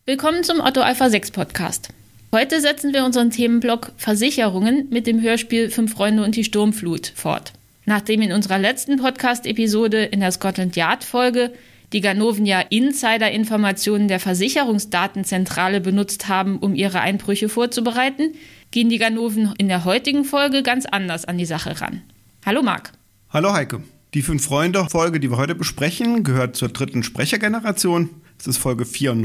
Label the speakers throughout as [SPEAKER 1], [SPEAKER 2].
[SPEAKER 1] Willkommen zum Otto Alpha 6 Podcast. Heute setzen wir unseren Themenblock Versicherungen mit dem Hörspiel 5 Freunde und die Sturmflut fort. Nachdem in unserer letzten Podcast-Episode in der Scotland Yard-Folge die Ganoven Insider-Informationen der Versicherungsdatenzentrale benutzt haben, um ihre Einbrüche vorzubereiten, gehen die Ganoven in der heutigen Folge ganz anders an die Sache ran. Hallo Marc.
[SPEAKER 2] Hallo Heike. Die 5-Freunde-Folge, die wir heute besprechen, gehört zur dritten Sprechergeneration. Es ist Folge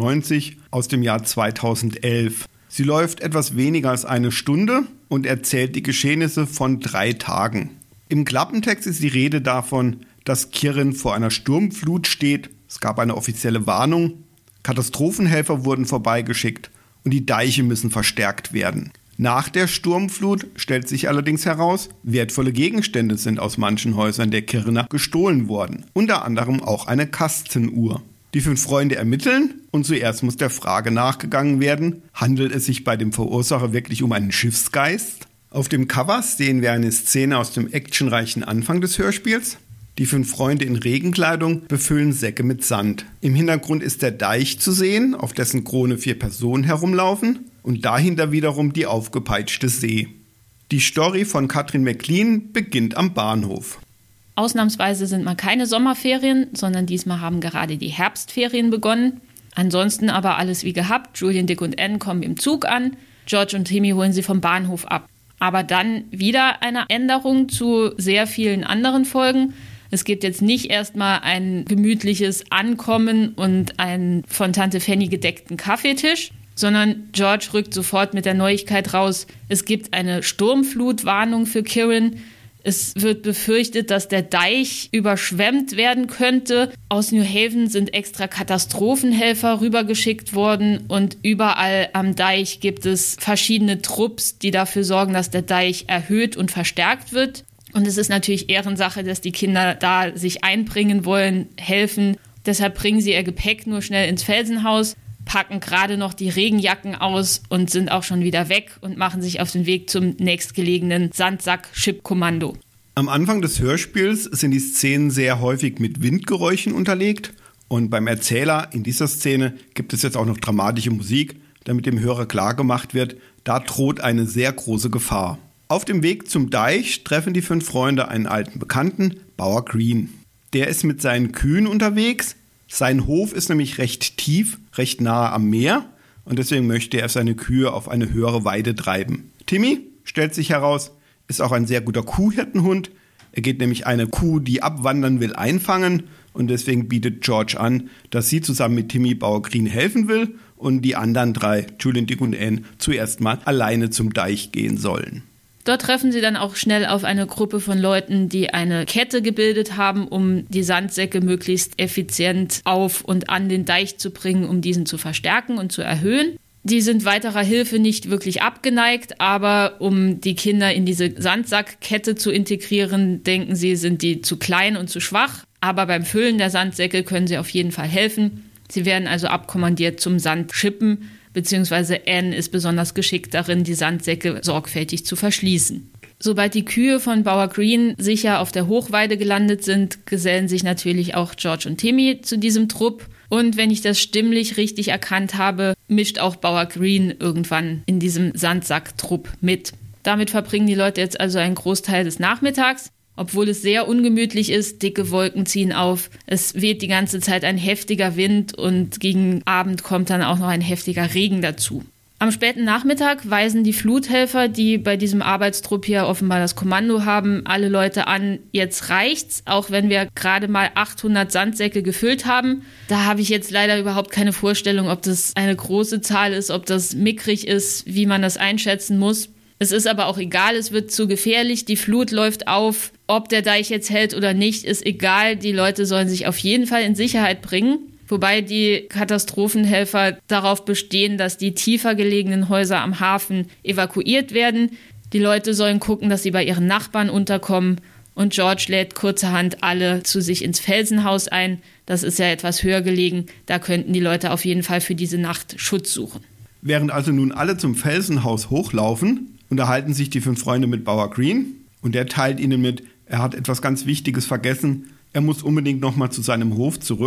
[SPEAKER 2] 94 aus dem Jahr 2011. Sie läuft etwas weniger als eine Stunde und erzählt die Geschehnisse von 3 Tagen. Im Klappentext ist die Rede davon, dass Kirin vor einer Sturmflut steht. Es gab eine offizielle Warnung. Katastrophenhelfer wurden vorbeigeschickt und die Deiche müssen verstärkt werden. Nach der Sturmflut stellt sich allerdings heraus, wertvolle Gegenstände sind aus manchen Häusern der Kiriner gestohlen worden. Unter anderem auch eine Kastenuhr. Die 5 Freunde ermitteln und zuerst muss der Frage nachgegangen werden, handelt es sich bei dem Verursacher wirklich um einen Schiffsgeist? Auf dem Cover sehen wir eine Szene aus dem actionreichen Anfang des Hörspiels. Die 5 Freunde in Regenkleidung befüllen Säcke mit Sand. Im Hintergrund ist der Deich zu sehen, auf dessen Krone 4 Personen herumlaufen und dahinter wiederum die aufgepeitschte See. Die Story von Katrin McLean beginnt am Bahnhof.
[SPEAKER 1] Ausnahmsweise sind mal keine Sommerferien, sondern diesmal haben gerade die Herbstferien begonnen. Ansonsten aber alles wie gehabt. Julian, Dick und Anne kommen im Zug an. George und Timmy holen sie vom Bahnhof ab. Aber dann wieder eine Änderung zu sehr vielen anderen Folgen. Es gibt jetzt nicht erstmal ein gemütliches Ankommen und einen von Tante Fanny gedeckten Kaffeetisch, sondern George rückt sofort mit der Neuigkeit raus, es gibt eine Sturmflutwarnung für Kirin. Es wird befürchtet, dass der Deich überschwemmt werden könnte. Aus New Haven sind extra Katastrophenhelfer rübergeschickt worden und überall am Deich gibt es verschiedene Trupps, die dafür sorgen, dass der Deich erhöht und verstärkt wird. Und es ist natürlich Ehrensache, dass die Kinder da sich einbringen wollen, helfen. Deshalb bringen sie ihr Gepäck nur schnell ins Felsenhaus, packen gerade noch die Regenjacken aus und sind auch schon wieder weg und machen sich auf den Weg zum nächstgelegenen Sandsack-Chip-Kommando.
[SPEAKER 2] Am Anfang des Hörspiels sind die Szenen sehr häufig mit Windgeräuschen unterlegt und beim Erzähler in dieser Szene gibt es jetzt auch noch dramatische Musik, damit dem Hörer klargemacht wird, da droht eine sehr große Gefahr. Auf dem Weg zum Deich treffen die 5 Freunde einen alten Bekannten, Bauer Green. Der ist mit seinen Kühen unterwegs. Sein Hof ist nämlich recht tief, recht nahe am Meer und deswegen möchte er seine Kühe auf eine höhere Weide treiben. Timmy, stellt sich heraus, ist auch ein sehr guter Kuhhirtenhund. Er geht nämlich eine Kuh, die abwandern will, einfangen und deswegen bietet George an, dass sie zusammen mit Timmy Bauer Green helfen will und die anderen 3, Julian, Dick und Anne, zuerst mal alleine zum Deich gehen sollen.
[SPEAKER 1] Dort treffen sie dann auch schnell auf eine Gruppe von Leuten, die eine Kette gebildet haben, um die Sandsäcke möglichst effizient auf und an den Deich zu bringen, um diesen zu verstärken und zu erhöhen. Die sind weiterer Hilfe nicht wirklich abgeneigt, aber um die Kinder in diese Sandsackkette zu integrieren, denken sie, sind die zu klein und zu schwach. Aber beim Füllen der Sandsäcke können sie auf jeden Fall helfen. Sie werden also abkommandiert zum Sandschippen, beziehungsweise Anne ist besonders geschickt darin, die Sandsäcke sorgfältig zu verschließen. Sobald die Kühe von Bauer Green sicher auf der Hochweide gelandet sind, gesellen sich natürlich auch George und Timmy zu diesem Trupp. Und wenn ich das stimmlich richtig erkannt habe, mischt auch Bauer Green irgendwann in diesem Sandsacktrupp mit. Damit verbringen die Leute jetzt also einen Großteil des Nachmittags. Obwohl es sehr ungemütlich ist, dicke Wolken ziehen auf, es weht die ganze Zeit ein heftiger Wind und gegen Abend kommt dann auch noch ein heftiger Regen dazu. Am späten Nachmittag weisen die Fluthelfer, die bei diesem Arbeitstrupp hier offenbar das Kommando haben, alle Leute an, jetzt reicht's, auch wenn wir gerade mal 800 Sandsäcke gefüllt haben. Da habe ich jetzt leider überhaupt keine Vorstellung, ob das eine große Zahl ist, ob das mickrig ist, wie man das einschätzen muss. Es ist aber auch egal, es wird zu gefährlich, die Flut läuft auf. Ob der Deich jetzt hält oder nicht, ist egal. Die Leute sollen sich auf jeden Fall in Sicherheit bringen. Wobei die Katastrophenhelfer darauf bestehen, dass die tiefer gelegenen Häuser am Hafen evakuiert werden. Die Leute sollen gucken, dass sie bei ihren Nachbarn unterkommen. Und George lädt kurzerhand alle zu sich ins Felsenhaus ein. Das ist ja etwas höher gelegen. Da könnten die Leute auf jeden Fall für diese Nacht Schutz suchen.
[SPEAKER 2] Während also nun alle zum Felsenhaus hochlaufen, unterhalten sich die 5 Freunde mit Bauer Green. Und der teilt ihnen mit, er hat etwas ganz Wichtiges vergessen. Er muss unbedingt nochmal zu seinem Hof zurück.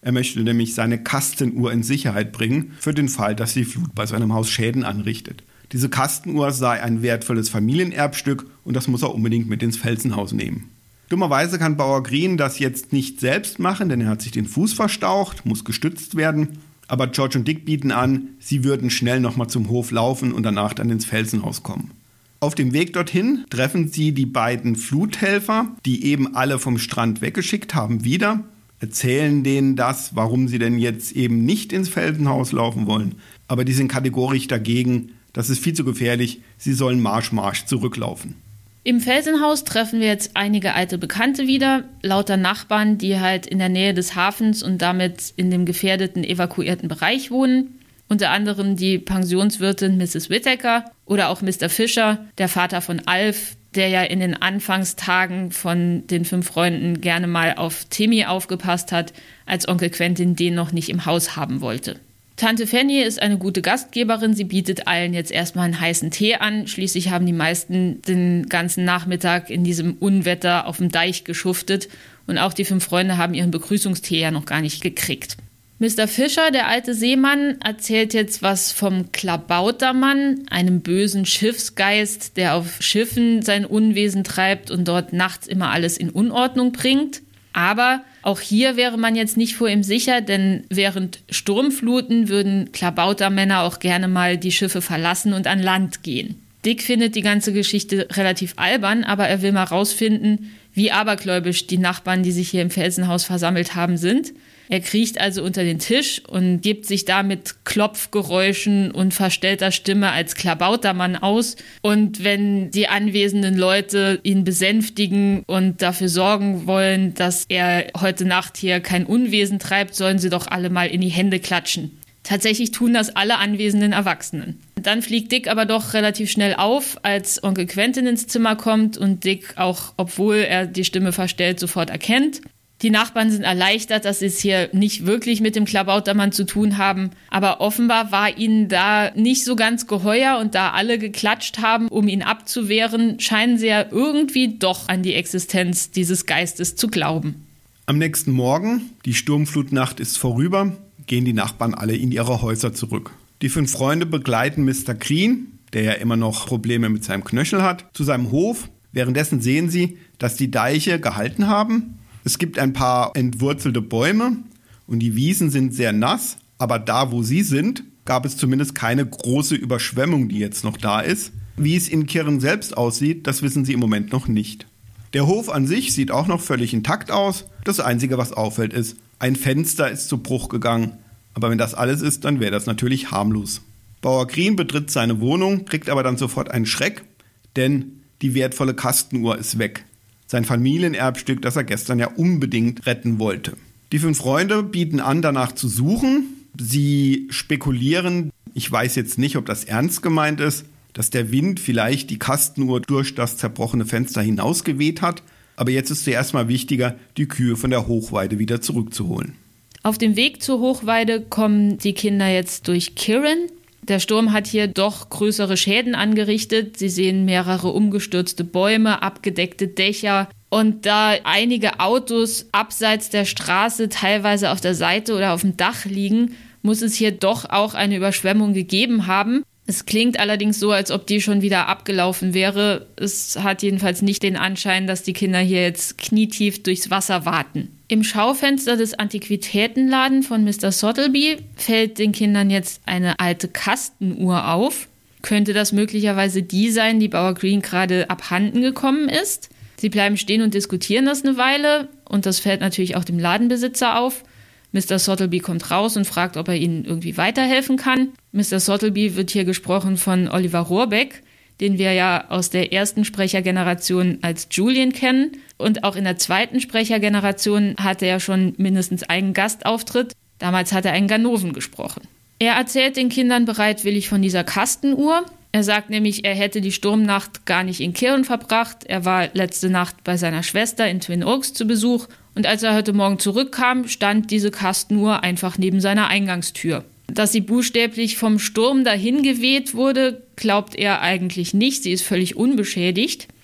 [SPEAKER 2] Er möchte nämlich seine Kastenuhr in Sicherheit bringen, für den Fall, dass die Flut bei seinem Haus Schäden anrichtet. Diese Kastenuhr sei ein wertvolles Familienerbstück und das muss er unbedingt mit ins Felsenhaus nehmen. Dummerweise kann Bauer Green das jetzt nicht selbst machen, denn er hat sich den Fuß verstaucht, muss gestützt werden. Aber George und Dick bieten an, sie würden schnell nochmal zum Hof laufen und danach dann ins Felsenhaus kommen. Auf dem Weg dorthin treffen sie die beiden Fluthelfer, die eben alle vom Strand weggeschickt haben, wieder, erzählen denen das, warum sie denn jetzt eben nicht ins Felsenhaus laufen wollen. Aber die sind kategorisch dagegen, das ist viel zu gefährlich, sie sollen Marsch zurücklaufen.
[SPEAKER 1] Im Felsenhaus treffen wir jetzt einige alte Bekannte wieder, lauter Nachbarn, die halt in der Nähe des Hafens und damit in dem gefährdeten, evakuierten Bereich wohnen. Unter anderem die Pensionswirtin Mrs. Whittaker oder auch Mr. Fisher, der Vater von Alf, der ja in den Anfangstagen von den 5 Freunden gerne mal auf Timmy aufgepasst hat, als Onkel Quentin den noch nicht im Haus haben wollte. Tante Fanny ist eine gute Gastgeberin, sie bietet allen jetzt erstmal einen heißen Tee an. Schließlich haben die meisten den ganzen Nachmittag in diesem Unwetter auf dem Deich geschuftet und auch die 5 Freunde haben ihren Begrüßungstee ja noch gar nicht gekriegt. Mr. Fisher, der alte Seemann, erzählt jetzt was vom Klabautermann, einem bösen Schiffsgeist, der auf Schiffen sein Unwesen treibt und dort nachts immer alles in Unordnung bringt. Aber auch hier wäre man jetzt nicht vor ihm sicher, denn während Sturmfluten würden Klabautermänner auch gerne mal die Schiffe verlassen und an Land gehen. Dick findet die ganze Geschichte relativ albern, aber er will mal rausfinden, wie abergläubisch die Nachbarn, die sich hier im Felsenhaus versammelt haben, sind. Er kriecht also unter den Tisch und gibt sich da mit Klopfgeräuschen und verstellter Stimme als Klabautermann aus. Und wenn die anwesenden Leute ihn besänftigen und dafür sorgen wollen, dass er heute Nacht hier kein Unwesen treibt, sollen sie doch alle mal in die Hände klatschen. Tatsächlich tun das alle anwesenden Erwachsenen. Dann fliegt Dick aber doch relativ schnell auf, als Onkel Quentin ins Zimmer kommt und Dick auch, obwohl er die Stimme verstellt, sofort erkennt. Die Nachbarn sind erleichtert, dass sie es hier nicht wirklich mit dem Klabautermann zu tun haben, aber offenbar war ihnen da nicht so ganz geheuer und da alle geklatscht haben, um ihn abzuwehren, scheinen sie ja irgendwie doch an die Existenz dieses Geistes zu glauben.
[SPEAKER 2] Am nächsten Morgen, die Sturmflutnacht ist vorüber, gehen die Nachbarn alle in ihre Häuser zurück. Die 5 Freunde begleiten Mr. Green, der ja immer noch Probleme mit seinem Knöchel hat, zu seinem Hof. Währenddessen sehen sie, dass die Deiche gehalten haben. Es gibt ein paar entwurzelte Bäume und die Wiesen sind sehr nass, aber da, wo sie sind, gab es zumindest keine große Überschwemmung, die jetzt noch da ist. Wie es in Kirn selbst aussieht, das wissen sie im Moment noch nicht. Der Hof an sich sieht auch noch völlig intakt aus. Das Einzige, was auffällt, ist, ein Fenster ist zu Bruch gegangen. Aber wenn das alles ist, dann wäre das natürlich harmlos. Bauer Green betritt seine Wohnung, kriegt aber dann sofort einen Schreck, denn die wertvolle Kastenuhr ist weg. Sein Familienerbstück, das er gestern ja unbedingt retten wollte. Die 5 Freunde bieten an, danach zu suchen. Sie spekulieren, ich weiß jetzt nicht, ob das ernst gemeint ist, dass der Wind vielleicht die Kastenuhr durch das zerbrochene Fenster hinausgeweht hat. Aber jetzt ist zuerst mal wichtiger, die Kühe von der Hochweide wieder zurückzuholen.
[SPEAKER 1] Auf dem Weg zur Hochweide kommen die Kinder jetzt durch Kirn. Der Sturm hat hier doch größere Schäden angerichtet. Sie sehen mehrere umgestürzte Bäume, abgedeckte Dächer und da einige Autos abseits der Straße teilweise auf der Seite oder auf dem Dach liegen, muss es hier doch auch eine Überschwemmung gegeben haben. Es klingt allerdings so, als ob die schon wieder abgelaufen wäre. Es hat jedenfalls nicht den Anschein, dass die Kinder hier jetzt knietief durchs Wasser waten. Im Schaufenster des Antiquitätenladen von Mr. Sottleby fällt den Kindern jetzt eine alte Kastenuhr auf. Könnte das möglicherweise die sein, die Bauer Green gerade abhanden gekommen ist? Sie bleiben stehen und diskutieren das eine Weile und das fällt natürlich auch dem Ladenbesitzer auf. Mr. Sottleby kommt raus und fragt, ob er ihnen irgendwie weiterhelfen kann. Mr. Sottleby wird hier gesprochen von Oliver Rohrbeck, den wir ja aus der ersten Sprechergeneration als Julian kennen. Und auch in der zweiten Sprechergeneration hatte er schon mindestens einen Gastauftritt. Damals hat er einen Ganoven gesprochen. Er erzählt den Kindern bereitwillig von dieser Kastenuhr. Er sagt nämlich, er hätte die Sturmnacht gar nicht in Kirn verbracht. Er war letzte Nacht bei seiner Schwester in Twin Oaks zu Besuch. Und als er heute Morgen zurückkam, stand diese Kastenuhr einfach neben seiner Eingangstür. Dass sie buchstäblich vom Sturm dahin geweht wurde, glaubt er eigentlich nicht. Sie ist völlig unbeschädigt.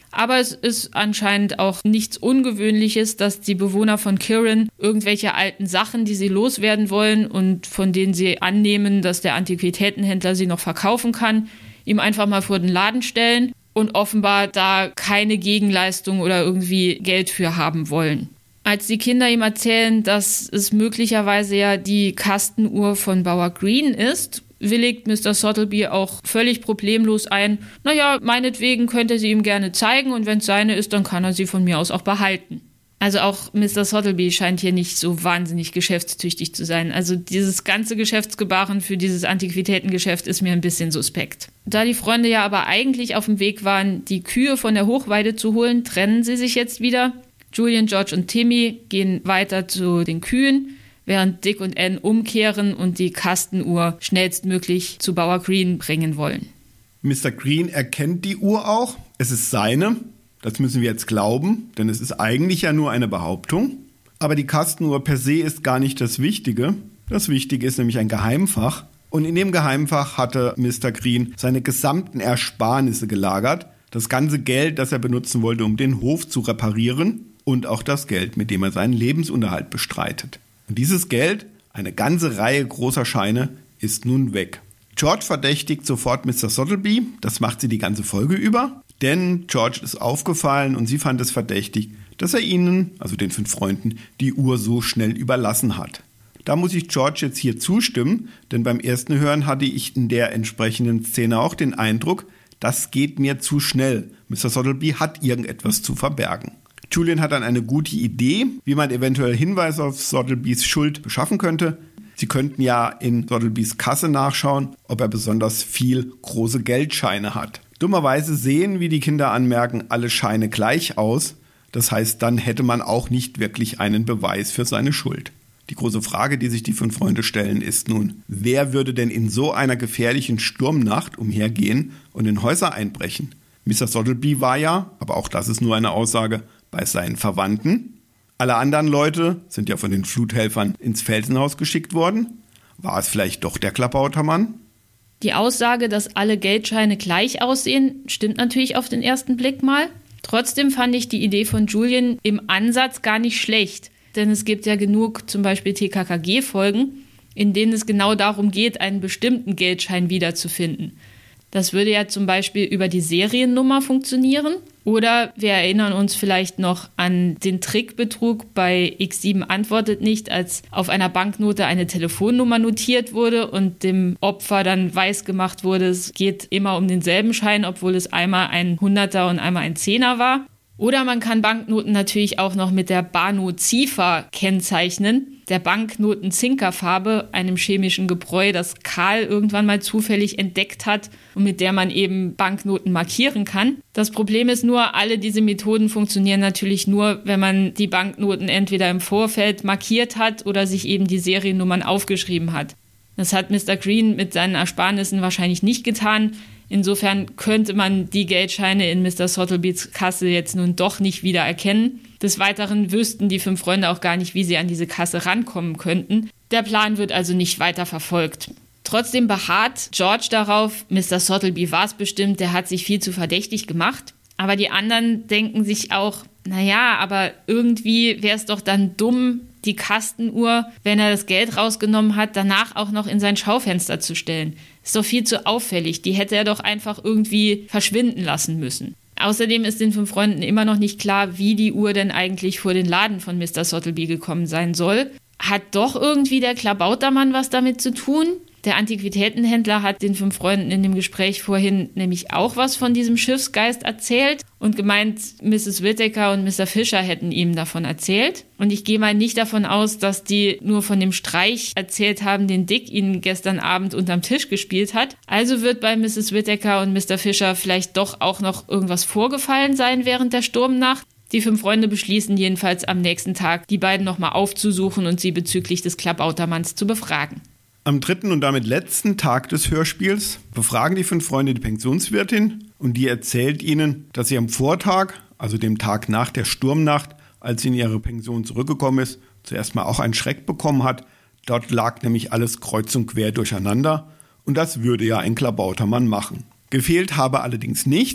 [SPEAKER 1] Aber es ist anscheinend auch nichts Ungewöhnliches, dass die Bewohner von Kirin irgendwelche alten Sachen, die sie loswerden wollen und von denen sie annehmen, dass der Antiquitätenhändler sie noch verkaufen kann, ihm einfach mal vor den Laden stellen und offenbar da keine Gegenleistung oder irgendwie Geld für haben wollen. Als die Kinder ihm erzählen, dass es möglicherweise ja die Kastenuhr von Bauer Green ist, willigt Mr. Sottleby auch völlig problemlos ein. Naja, meinetwegen könnte sie ihm gerne zeigen und wenn es seine ist, dann kann er sie von mir aus auch behalten. Also auch Mr. Sottleby scheint hier nicht so wahnsinnig geschäftstüchtig zu sein. Also dieses ganze Geschäftsgebaren für dieses Antiquitätengeschäft ist mir ein bisschen suspekt. Da die Freunde ja aber eigentlich auf dem Weg waren, die Kühe von der Hochweide zu holen, trennen sie sich jetzt wieder. Julian, George und Timmy gehen weiter zu den Kühen, während Dick und Ann umkehren und die Kastenuhr schnellstmöglich zu Bauer Green bringen wollen.
[SPEAKER 2] Mr. Green erkennt die Uhr auch. Es ist seine. Das müssen wir jetzt glauben, denn es ist eigentlich ja nur eine Behauptung. Aber die Kastenuhr per se ist gar nicht das Wichtige. Das Wichtige ist nämlich ein Geheimfach. Und in dem Geheimfach hatte Mr. Green seine gesamten Ersparnisse gelagert. Das ganze Geld, das er benutzen wollte, um den Hof zu reparieren. Und auch das Geld, mit dem er seinen Lebensunterhalt bestreitet. Und dieses Geld, eine ganze Reihe großer Scheine, ist nun weg. George verdächtigt sofort Mr. Sottleby, das macht sie die ganze Folge über, denn George ist aufgefallen und sie fand es verdächtig, dass er ihnen, also den 5 Freunden, die Uhr so schnell überlassen hat. Da muss ich George jetzt hier zustimmen, denn beim ersten Hören hatte ich in der entsprechenden Szene auch den Eindruck, das geht mir zu schnell. Mr. Sottleby hat irgendetwas zu verbergen. Julian hat dann eine gute Idee, wie man eventuell Hinweise auf Sottlebys Schuld beschaffen könnte. Sie könnten ja in Sottlebys Kasse nachschauen, ob er besonders viel große Geldscheine hat. Dummerweise sehen, wie die Kinder anmerken, alle Scheine gleich aus. Das heißt, dann hätte man auch nicht wirklich einen Beweis für seine Schuld. Die große Frage, die sich die 5 Freunde stellen, ist nun, wer würde denn in so einer gefährlichen Sturmnacht umhergehen und in Häuser einbrechen? Mr. Sottleby war ja, aber auch das ist nur eine Aussage, bei seinen Verwandten. Alle anderen Leute sind ja von den Fluthelfern ins Felsenhaus geschickt worden. War es vielleicht doch der Klabautermann?
[SPEAKER 1] Die Aussage, dass alle Geldscheine gleich aussehen, stimmt natürlich auf den ersten Blick mal. Trotzdem fand ich die Idee von Julian im Ansatz gar nicht schlecht. Denn es gibt ja genug zum Beispiel TKKG-Folgen, in denen es genau darum geht, einen bestimmten Geldschein wiederzufinden. Das würde ja zum Beispiel über die Seriennummer funktionieren. Oder wir erinnern uns vielleicht noch an den Trickbetrug bei X7 antwortet nicht, als auf einer Banknote eine Telefonnummer notiert wurde und dem Opfer dann weiß gemacht wurde, es geht immer um denselben Schein, obwohl es einmal ein 100er und einmal ein 10er war. Oder man kann Banknoten natürlich auch noch mit der Banu Zifa kennzeichnen, der Banknoten-Zinkerfarbe, einem chemischen Gebräu, das Karl irgendwann mal zufällig entdeckt hat und mit der man eben Banknoten markieren kann. Das Problem ist nur, alle diese Methoden funktionieren natürlich nur, wenn man die Banknoten entweder im Vorfeld markiert hat oder sich eben die Seriennummern aufgeschrieben hat. Das hat Mr. Green mit seinen Ersparnissen wahrscheinlich nicht getan. Insofern könnte man die Geldscheine in Mr. Sottlebys Kasse jetzt nun doch nicht wieder erkennen. Des Weiteren wüssten die 5 Freunde auch gar nicht, wie sie an diese Kasse rankommen könnten. Der Plan wird also nicht weiter verfolgt. Trotzdem beharrt George darauf, Mr. Sottleby war es bestimmt, der hat sich viel zu verdächtig gemacht. Aber die anderen denken sich auch, naja, aber irgendwie wäre es doch dann dumm, die Kastenuhr, wenn er das Geld rausgenommen hat, danach auch noch in sein Schaufenster zu stellen. Ist doch viel zu auffällig. Die hätte er doch einfach irgendwie verschwinden lassen müssen. Außerdem ist den 5 Freunden immer noch nicht klar, wie die Uhr denn eigentlich vor den Laden von Mr. Sottleby gekommen sein soll. Hat doch irgendwie der Klabautermann was damit zu tun? Der Antiquitätenhändler hat den 5 Freunden in dem Gespräch vorhin nämlich auch was von diesem Schiffsgeist erzählt und gemeint, Mrs. Whittaker und Mr. Fisher hätten ihm davon erzählt. Und ich gehe mal nicht davon aus, dass die nur von dem Streich erzählt haben, den Dick ihnen gestern Abend unterm Tisch gespielt hat. Also wird bei Mrs. Whittaker und Mr. Fisher vielleicht doch auch noch irgendwas vorgefallen sein während der Sturmnacht. Die 5 Freunde beschließen jedenfalls am nächsten Tag, die beiden nochmal aufzusuchen und sie bezüglich des Klabautermanns zu befragen.
[SPEAKER 2] Am 3. und damit letzten Tag des Hörspiels befragen die 5 Freunde die Pensionswirtin und die erzählt ihnen, dass sie am Vortag, also dem Tag nach der Sturmnacht, als sie in ihre Pension zurückgekommen ist, zuerst mal auch einen Schreck bekommen hat. Dort lag nämlich alles kreuz und quer durcheinander und das würde ja ein Klabautermann machen. Gefehlt habe allerdings nichts.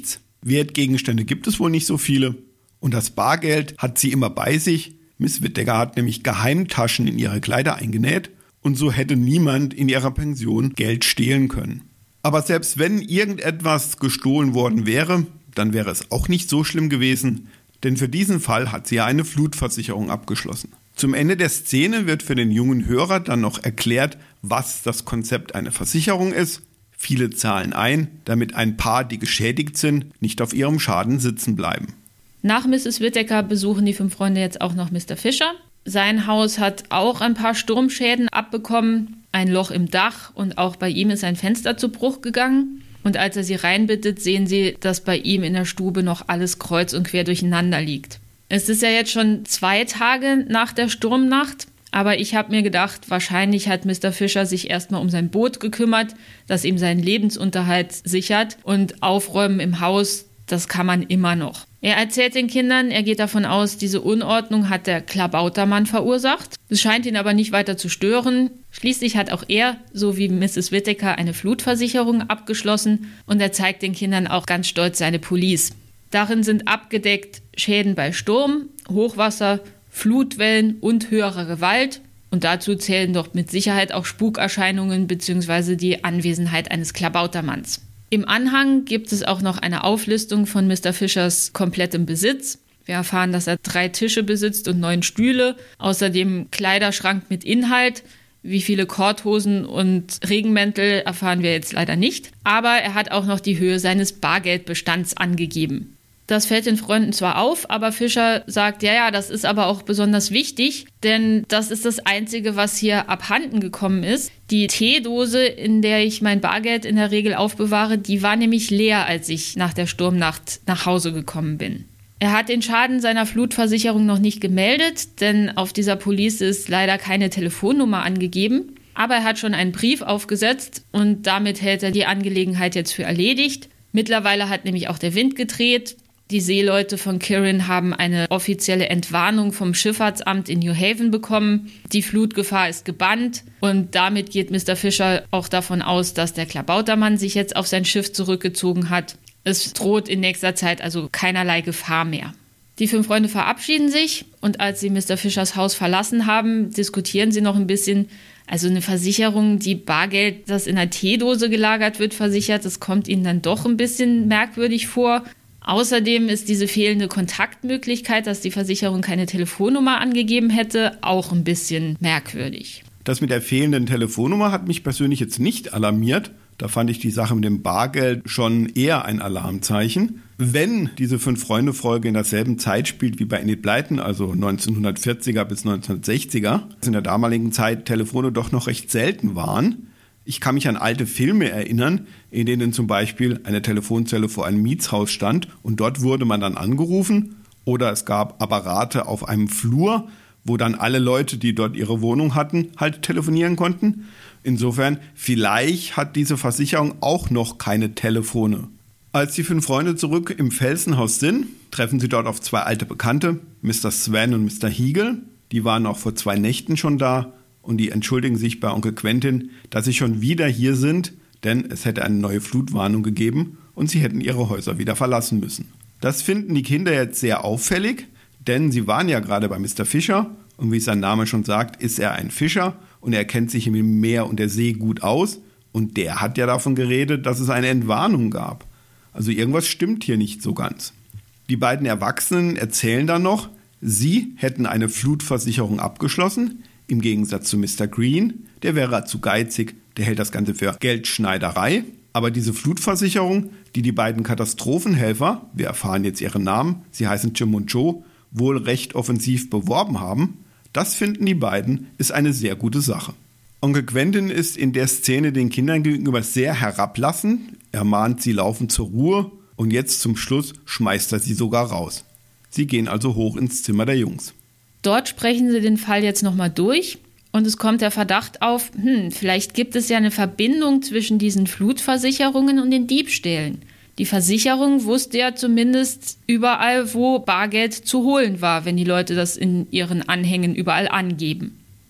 [SPEAKER 2] Wertgegenstände gibt es wohl nicht so viele. Und das Bargeld hat sie immer bei sich. Miss Whittaker hat nämlich Geheimtaschen in ihre Kleider eingenäht und so hätte niemand in ihrer Pension Geld stehlen können. Aber selbst wenn irgendetwas gestohlen worden wäre, dann wäre es auch nicht so schlimm gewesen, denn für diesen Fall hat sie ja eine Flutversicherung abgeschlossen. Zum Ende der Szene wird für den jungen Hörer dann noch erklärt, was das Konzept einer Versicherung ist. Viele zahlen ein, damit ein Paar, die geschädigt sind, nicht auf ihrem Schaden sitzen bleiben.
[SPEAKER 1] Nach Mrs. Whittaker besuchen die 5 Freunde jetzt auch noch Mr. Fisher. Sein Haus hat auch ein paar Sturmschäden abbekommen, ein Loch im Dach und auch bei ihm ist ein Fenster zu Bruch gegangen. Und als er sie reinbittet, sehen sie, dass bei ihm in der Stube noch alles kreuz und quer durcheinander liegt. Es ist ja jetzt schon 2 Tage nach der Sturmnacht, aber ich habe mir gedacht, wahrscheinlich hat Mr. Fisher sich erstmal um sein Boot gekümmert, das ihm seinen Lebensunterhalt sichert und aufräumen im Haus, das kann man immer noch. Er erzählt den Kindern, er geht davon aus, diese Unordnung hat der Klabautermann verursacht. Es scheint ihn aber nicht weiter zu stören. Schließlich hat auch er, so wie Mrs. Whittaker, eine Flutversicherung abgeschlossen und er zeigt den Kindern auch ganz stolz seine Police. Darin sind abgedeckt Schäden bei Sturm, Hochwasser, Flutwellen und höherer Gewalt. Und dazu zählen doch mit Sicherheit auch Spukerscheinungen bzw. die Anwesenheit eines Klabautermanns. Im Anhang gibt es auch noch eine Auflistung von Mr. Fishers komplettem Besitz. Wir erfahren, dass er 3 Tische besitzt und 9 Stühle, außerdem Kleiderschrank mit Inhalt. Wie viele Korthosen und Regenmäntel erfahren wir jetzt leider nicht. Aber er hat auch noch die Höhe seines Bargeldbestands angegeben. Das fällt den Freunden zwar auf, aber Fisher sagt, ja, das ist aber auch besonders wichtig, denn das ist das Einzige, was hier abhanden gekommen ist. Die Teedose, in der ich mein Bargeld in der Regel aufbewahre, die war nämlich leer, als ich nach der Sturmnacht nach Hause gekommen bin. Er hat den Schaden seiner Flutversicherung noch nicht gemeldet, denn auf dieser Police ist leider keine Telefonnummer angegeben. Aber er hat schon einen Brief aufgesetzt und damit hält er die Angelegenheit jetzt für erledigt. Mittlerweile hat nämlich auch der Wind gedreht. Die Seeleute von Kirin haben eine offizielle Entwarnung vom Schifffahrtsamt in New Haven bekommen. Die Flutgefahr ist gebannt und damit geht Mr. Fisher auch davon aus, dass der Klabautermann sich jetzt auf sein Schiff zurückgezogen hat. Es droht in nächster Zeit also keinerlei Gefahr mehr. Die 5 Freunde verabschieden sich und als sie Mr. Fishers Haus verlassen haben, diskutieren sie noch ein bisschen. Also eine Versicherung, die Bargeld, das in einer Teedose gelagert wird, versichert, das kommt ihnen dann doch ein bisschen merkwürdig vor. Außerdem ist diese fehlende Kontaktmöglichkeit, dass die Versicherung keine Telefonnummer angegeben hätte, auch ein bisschen merkwürdig.
[SPEAKER 2] Das mit der fehlenden Telefonnummer hat mich persönlich jetzt nicht alarmiert. Da fand ich die Sache mit dem Bargeld schon eher ein Alarmzeichen. Wenn diese 5-Freunde-Folge in derselben Zeit spielt wie bei Enid Blyton, also 1940er bis 1960er, in der damaligen Zeit Telefone doch noch recht selten waren. Ich kann mich an alte Filme erinnern, in denen zum Beispiel eine Telefonzelle vor einem Mietshaus stand und dort wurde man dann angerufen oder es gab Apparate auf einem Flur, wo dann alle Leute, die dort ihre Wohnung hatten, halt telefonieren konnten. Insofern, vielleicht hat diese Versicherung auch noch keine Telefone. Als die 5 Freunde zurück im Felsenhaus sind, treffen sie dort auf 2 alte Bekannte, Mr. Swan und Mr. Heagle. Die waren auch vor 2 Nächten schon da und die entschuldigen sich bei Onkel Quentin, dass sie schon wieder hier sind, denn es hätte eine neue Flutwarnung gegeben und sie hätten ihre Häuser wieder verlassen müssen. Das finden die Kinder jetzt sehr auffällig, denn sie waren ja gerade bei Mr. Fisher und wie sein Name schon sagt, ist er ein Fischer und er kennt sich im Meer und der See gut aus und der hat ja davon geredet, dass es eine Entwarnung gab. Also irgendwas stimmt hier nicht so ganz. Die beiden Erwachsenen erzählen dann noch, sie hätten eine Flutversicherung abgeschlossen, im Gegensatz zu Mr. Green, der wäre zu geizig, der hält das Ganze für Geldschneiderei. Aber diese Flutversicherung, die die beiden Katastrophenhelfer, wir erfahren jetzt ihre Namen, sie heißen Jim und Joe, wohl recht offensiv beworben haben, das finden die beiden, ist eine sehr gute Sache. Onkel Quentin ist in der Szene den Kindern gegenüber sehr herablassend, er mahnt sie laufend zur Ruhe und jetzt zum Schluss schmeißt er sie sogar raus. Sie gehen also hoch ins Zimmer der Jungs.
[SPEAKER 1] Dort sprechen sie den Fall jetzt nochmal durch und es kommt der Verdacht auf, vielleicht gibt es ja eine Verbindung zwischen diesen Flutversicherungen und den Diebstählen. Die Versicherung wusste ja zumindest überall, wo Bargeld zu holen war, wenn die Leute das in ihren Anhängen überall angeben.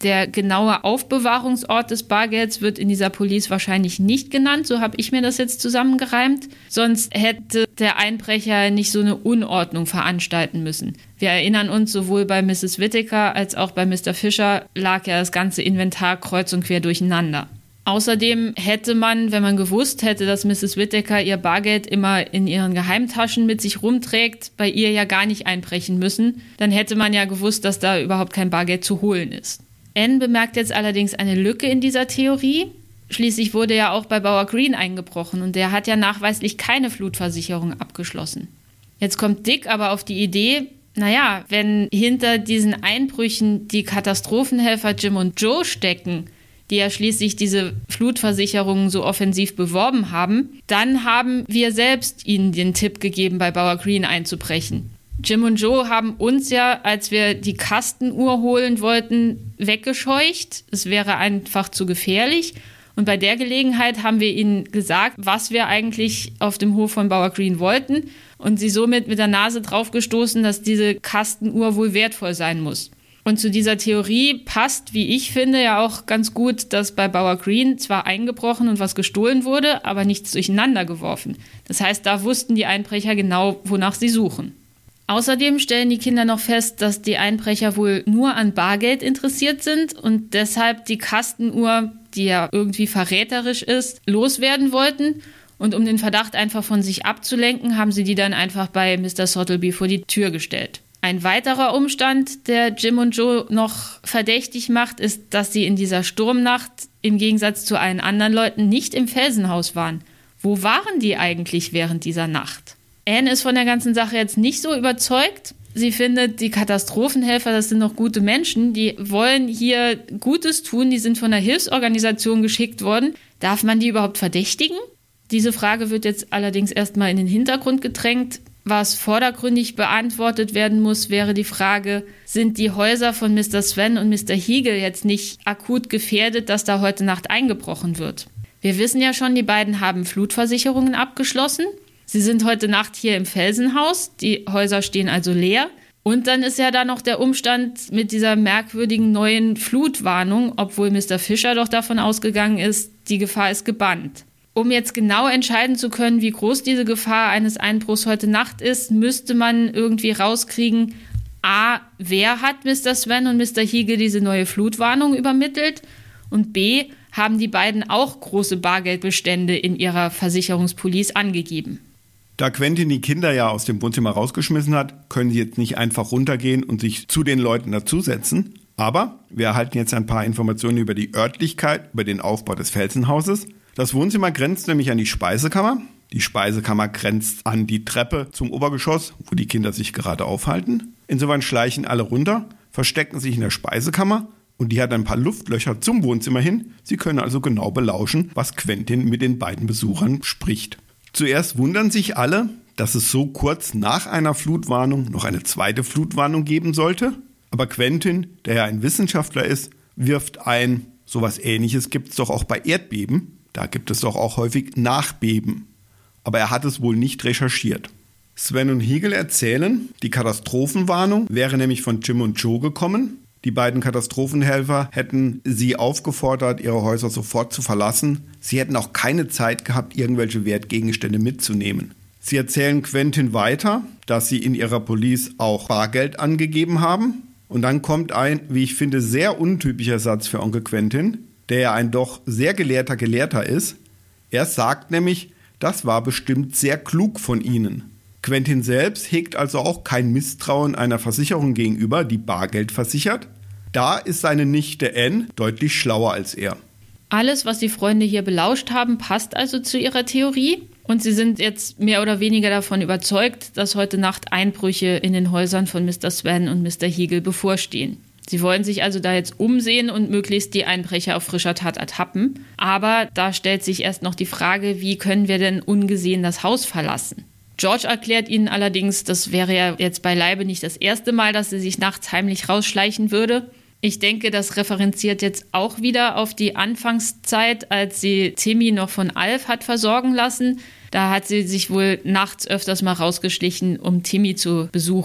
[SPEAKER 1] Der genaue Aufbewahrungsort des Bargelds wird in dieser Police wahrscheinlich nicht genannt, so habe ich mir das jetzt zusammengereimt. Sonst hätte der Einbrecher nicht so eine Unordnung veranstalten müssen. Wir erinnern uns, sowohl bei Mrs. Whittaker als auch bei Mr. Fisher lag ja das ganze Inventar kreuz und quer durcheinander. Außerdem hätte man, wenn man gewusst hätte, dass Mrs. Whittaker ihr Bargeld immer in ihren Geheimtaschen mit sich rumträgt, bei ihr ja gar nicht einbrechen müssen, dann hätte man ja gewusst, dass da überhaupt kein Bargeld zu holen ist. Anne bemerkt jetzt allerdings eine Lücke in dieser Theorie. Schließlich wurde ja auch bei Bauer Green eingebrochen und der hat ja nachweislich keine Flutversicherung abgeschlossen. Jetzt kommt Dick aber auf die Idee, naja, wenn hinter diesen Einbrüchen die Katastrophenhelfer Jim und Joe stecken, die ja schließlich diese Flutversicherungen so offensiv beworben haben, dann haben wir selbst ihnen den Tipp gegeben, bei Bauer Green einzubrechen. Jim und Joe haben uns ja, als wir die Kastenuhr holen wollten, weggescheucht. Es wäre einfach zu gefährlich. Und bei der Gelegenheit haben wir ihnen gesagt, was wir eigentlich auf dem Hof von Bauer Green wollten und sie somit mit der Nase draufgestoßen, dass diese Kastenuhr wohl wertvoll sein muss. Und zu dieser Theorie passt, wie ich finde, ja auch ganz gut, dass bei Bauer Green zwar eingebrochen und was gestohlen wurde, aber nichts durcheinander geworfen. Das heißt, da wussten die Einbrecher genau, wonach sie suchen. Außerdem stellen die Kinder noch fest, dass die Einbrecher wohl nur an Bargeld interessiert sind und deshalb die Kastenuhr, die ja irgendwie verräterisch ist, loswerden wollten. Und um den Verdacht einfach von sich abzulenken, haben sie die dann einfach bei Mr. Sottleby vor die Tür gestellt. Ein weiterer Umstand, der Jim und Joe noch verdächtig macht, ist, dass sie in dieser Sturmnacht im Gegensatz zu allen anderen Leuten nicht im Felsenhaus waren. Wo waren die eigentlich während dieser Nacht? Anne ist von der ganzen Sache jetzt nicht so überzeugt. Sie findet, die Katastrophenhelfer, das sind noch gute Menschen, die wollen hier Gutes tun, die sind von der Hilfsorganisation geschickt worden. Darf man die überhaupt verdächtigen? Diese Frage wird jetzt allerdings erstmal in den Hintergrund gedrängt. Was vordergründig beantwortet werden muss, wäre die Frage, sind die Häuser von Mr. Sven und Mr. Heagle jetzt nicht akut gefährdet, dass da heute Nacht eingebrochen wird? Wir wissen ja schon, die beiden haben Flutversicherungen abgeschlossen. Sie sind heute Nacht hier im Felsenhaus, die Häuser stehen also leer. Und dann ist ja da noch der Umstand mit dieser merkwürdigen neuen Flutwarnung, obwohl Mr. Fisher doch davon ausgegangen ist, die Gefahr ist gebannt. Um jetzt genau entscheiden zu können, wie groß diese Gefahr eines Einbruchs heute Nacht ist, müsste man irgendwie rauskriegen, a, wer hat Mr. Sven und Mr. Heagle diese neue Flutwarnung übermittelt und b, haben die beiden auch große Bargeldbestände in ihrer Versicherungspolice angegeben.
[SPEAKER 2] Da Quentin die Kinder ja aus dem Wohnzimmer rausgeschmissen hat, können sie jetzt nicht einfach runtergehen und sich zu den Leuten dazusetzen. Aber wir erhalten jetzt ein paar Informationen über die Örtlichkeit, über den Aufbau des Felsenhauses. Das Wohnzimmer grenzt nämlich an die Speisekammer. Die Speisekammer grenzt an die Treppe zum Obergeschoss, wo die Kinder sich gerade aufhalten. Insofern schleichen alle runter, verstecken sich in der Speisekammer und die hat ein paar Luftlöcher zum Wohnzimmer hin. Sie können also genau belauschen, was Quentin mit den beiden Besuchern spricht. Zuerst wundern sich alle, dass es so kurz nach einer Flutwarnung noch eine zweite Flutwarnung geben sollte. Aber Quentin, der ja ein Wissenschaftler ist, wirft ein, sowas Ähnliches gibt es doch auch bei Erdbeben. Da gibt es doch auch häufig Nachbeben. Aber er hat es wohl nicht recherchiert. Sven und Heagle erzählen, die Katastrophenwarnung wäre nämlich von Jim und Joe gekommen. Die beiden Katastrophenhelfer hätten sie aufgefordert, ihre Häuser sofort zu verlassen. Sie hätten auch keine Zeit gehabt, irgendwelche Wertgegenstände mitzunehmen. Sie erzählen Quentin weiter, dass sie in ihrer Police auch Bargeld angegeben haben. Und dann kommt ein, wie ich finde, sehr untypischer Satz für Onkel Quentin, der ja ein doch sehr gelehrter Gelehrter ist. Er sagt nämlich, das war bestimmt sehr klug von ihnen. Quentin selbst hegt also auch kein Misstrauen einer Versicherung gegenüber, die Bargeld versichert. Da ist seine Nichte Anne deutlich schlauer als er.
[SPEAKER 1] Alles, was die Freunde hier belauscht haben, passt also zu ihrer Theorie. Und sie sind jetzt mehr oder weniger davon überzeugt, dass heute Nacht Einbrüche in den Häusern von Mr. Sven und Mr. Heagle bevorstehen. Sie wollen sich also da jetzt umsehen und möglichst die Einbrecher auf frischer Tat ertappen. Aber da stellt sich erst noch die Frage, wie können wir denn ungesehen das Haus verlassen? George erklärt ihnen allerdings, das wäre ja jetzt beileibe nicht das erste Mal, dass sie sich nachts heimlich rausschleichen würde. Ich denke, das referenziert jetzt auch wieder auf die Anfangszeit, als sie Timmy noch von Alf hat versorgen lassen. Da hat sie sich wohl nachts öfters mal rausgeschlichen, um Timmy zu besuchen.